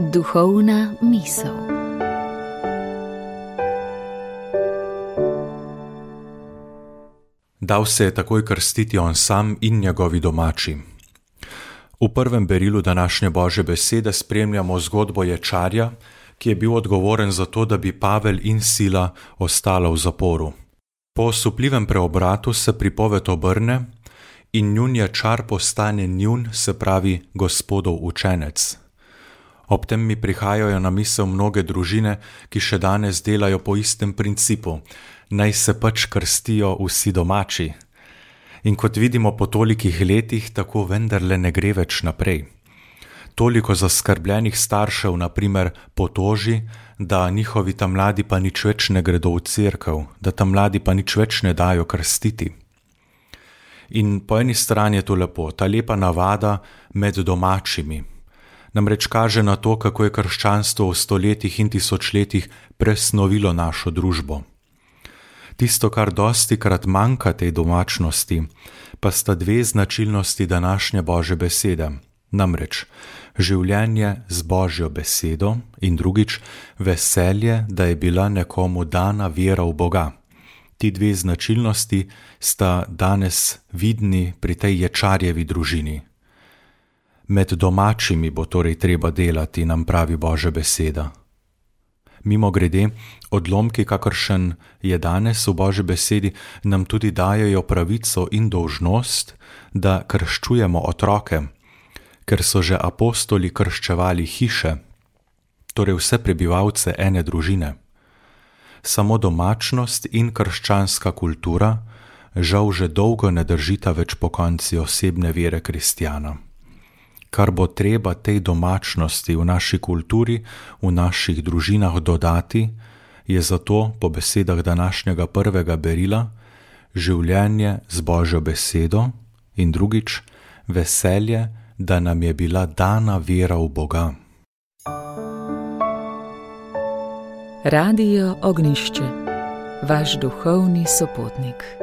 Duhovna misel. Dal se je takoj krstiti on sam in njegovi domači. V prvem berilu današnje Božje besede spremljamo zgodbo ječarja, ki je bil odgovoren za to, da bi Pavel in Sila ostala v zaporu. Po osupljivem preobratu se pripoved obrne in njun ječar postane njun, se pravi Gospodov učenec. Ob tem mi prihajajo na misel mnoge družine, ki še danes delajo po istem principu, naj se pač krstijo vsi domači. In kot vidimo po tolikih letih, tako vendarle ne gre več naprej. Toliko zaskrbljenih staršev, na primer, potoži, da njihovi ta mladi pa nič več ne gredo v cerkev, da ta mladi pa nič več ne dajo krstiti. In po eni strani je to lepo, ta lepa navada med domačimi. Namreč kaže na to, kako je krščanstvo v stoletjih in tisočletjih presnovilo našo družbo. Tisto, kar dostikrat manjka tej domačnosti, pa sta dve značilnosti današnje Božje besede. Namreč življenje z Božjo besedo in drugič veselje, da je bila nekomu dana vera v Boga. Ti dve značilnosti sta danes vidni pri tej ječarjevi družini. Med domačimi bo torej treba delati, nam pravi Božja beseda. Mimogrede, odlomki, kakršen je danes v Božji besedi, nam tudi dajejo pravico in dolžnost, da krščujemo otroke, ker so že apostoli krščevali hiše, torej vse prebivalce ene družine. Samo domačnost in krščanska kultura žal že dolgo ne držita več pokonci osebne vere kristjana. Kar bo treba tej domačnosti v naši kulturi, v naših družinah dodati, je zato, po besedah današnjega prvega berila, življenje z Božjo besedo in drugič veselje, da nam je bila dana vera v Boga. Radio Ognjišče, vaš duhovni sopotnik.